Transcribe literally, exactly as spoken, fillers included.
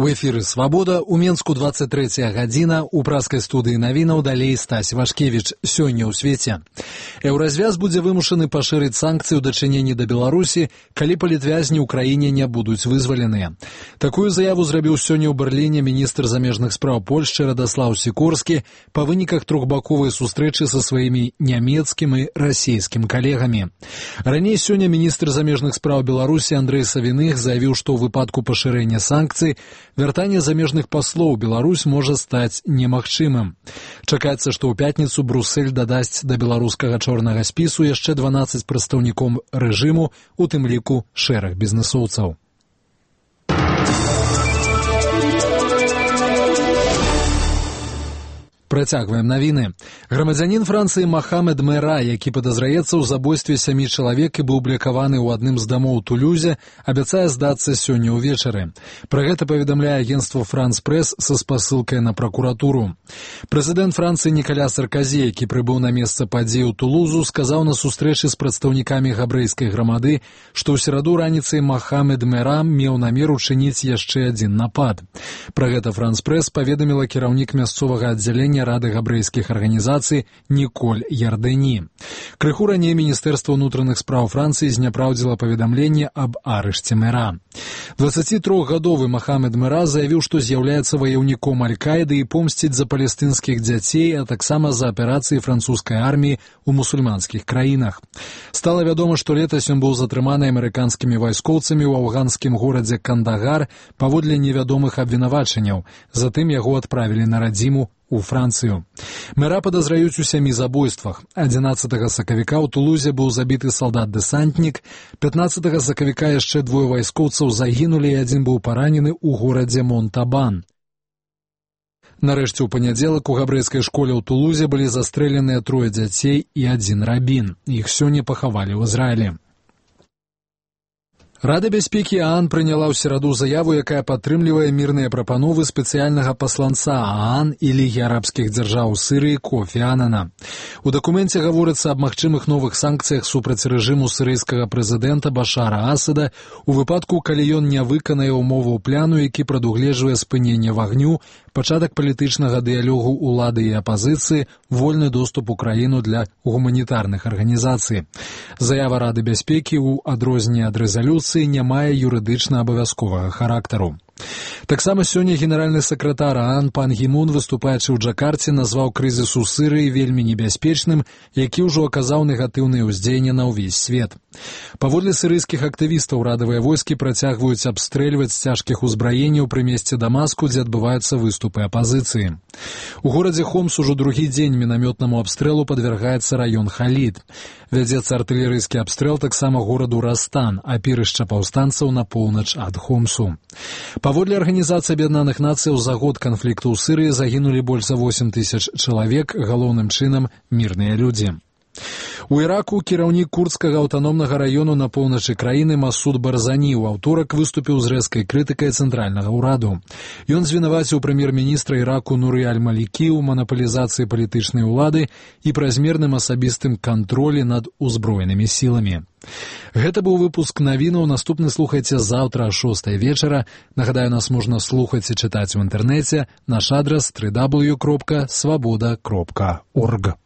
У эфіры «Свабода», у Менску двадцать трэцяя гадзіна, у праскай студыі навінаў далей Стась Вашкевіч. Сёння ў свеце. Еўразвяз будзе вымушаны пашырыць санкцыі ў дачыненні да Беларусі, калі палітвязні ў краіне не будуць вызваленыя. Такую заяву зрабіў сёння ў Берліне міністр замежных спраў Польшчы Радаслаў Сікорскі па выніках трохбаковай сустрэчы са сваімі нямецкім і расійскім калегамі. Раней сёння міністр замежных спраў Беларусі Андрэй Савіных заявіў, што ў выпадку пашырэння санкцый вяртанне замежных паслоў Беларусь можа стаць немагчымым. Чакаецца, што ў пятніцу Брусэль дадасць да беларускага чорнага спісу яшчэ дванаццаць прадстаўнікоў рэжыму, у тым ліку шэраг бізнэсоўцаў. Працягваем навіны. Грамадзянін Францыі Мохамед Мера, які падазраецца ў забойстве сямі чалавек і быў блякаваны ў адным з дамоў Тулюзе, абяцае здацца сёння ўвечары. Пра гэта паведамляе агенцтва «Франс Прэс» са спасылкай на пракуратуру. Прэзідэнт Францыі Нікаля Сарказі, які прыбыў на месца падзеі ў Тулузу, сказаў на сустрэчы з прадстаўнікамі габрэйскай грамады, што ў сераду раніцай Мохамед Мера меў намер учыніць яшчэ адзін напад. Пра гэта «Франс Прэс» паведаміла кіраўнік мясцовага аддзялення Рады габрэйскіх арганізацый Ніколь Ярдэні. Крыху раней Міністэрства ўнутраных спраў Францыі зняпраўдзіла паведамленне аб арышце Мера. дваццацітрохгадовы Мохамед Мера заявіў, што з'яўляецца ваяўніком Аль-Каіды і помсціць за палестынскіх дзяцей, а таксама за аперацыі французскай арміі ў мусульманскіх краінах. Стала вядома, што летась ён быў затрыманы амерыканскімі вайскоўцамі ў афганскім горадзе Кандагар паводле невядомых абвінавачанняў. Затым яго адправілі на радзіму у Францыю. Мера падазраюць у сямі забойствах. адзінаццатага сакавіка ў Тулузе быў забіты салдат-дэсантнік, пятнаццатага сакавіка яшчэ двое вайскоўцаў загінулі і адзін быў паранены ў горадзе Монтабан. Нарэшце ў панядзелак у габрэйскай школе ў Тулузе былі застрэленыя трое дзяцей і адзін рабін. Іх сёння пахавалі ў Ізраілі. Рада бяспекі ААН прыняла ў сераду заяву, якая падтрымлівае мірныя прапановы спецыяльнага пасланца ААН і Лігі арабскіх дзяржаў Сырыі Кофі Анана. У дакуменце гаворыцца аб магчымых новых санкцыях супраць рэжыму сірыйскага прэзідэнта Башара Асада у выпадку, калі ён не выканае ўмоваў пляну, які прадугледжвае спыненне вагню, пачатак палітычнага дыялогу ўлады і апазіцыі, вольны доступ у краіну для гуманітарных арганізацый. Заява Рады бяспекі ў адрозненне ад рэзалюцыі не мае юрыдычна абавязковага характару. Таксама сёння генеральны сакратар ААН Пан Гі Мун, выступаючы ў Джакарце, назваў крызіс у Сырыі вельмі небяспечным, які ўжо аказаў негатыўнае ўздзеянне на ўвесь свет. Паводле сырыйскіх актывістаў радавыя войскі працягваюць абстрэльваць з цяжкіх узбраенняў пры месцы Дамаску, дзе адбываюцца выступы апазіцыі. У горадзе Хомс ужо другі дзень мінамётнаму абстрэлу падвяргаецца раён Халід. Вядзецца артылерыйскі абстрэл таксама гораду Растан, апірышча паўстанцаў на поўнач ад Хомсу. Паводле Арганізацыі Аб'яднаных Нацыяў за год канфлікту ў Сырыі загінулі больш за восем тысяч чалавек, галоўным чынам мірныя людзі. У Іраку кіраўнік курдскага аўтаномнага раёну на поўначы краіны Масуд Барзані ў аўторак выступіў з рэзкай крытыкай цэнтральнага ўраду. Ён звінаваціў прэм'ер-міністра Іраку Нуры Аль-Малікі ў манапалізацыі палітычнай улады і празмерным асабістым кантролі над узброенымі сіламі. Гэта быў выпуск навінаў. Наступны слухайце заўтра о шостай вечара. Нагадаю, нас можна слухаць і чытаць у інтэрнэце. Наш адрас дабл ю дабл ю дабл ю крапка свабода крапка орг.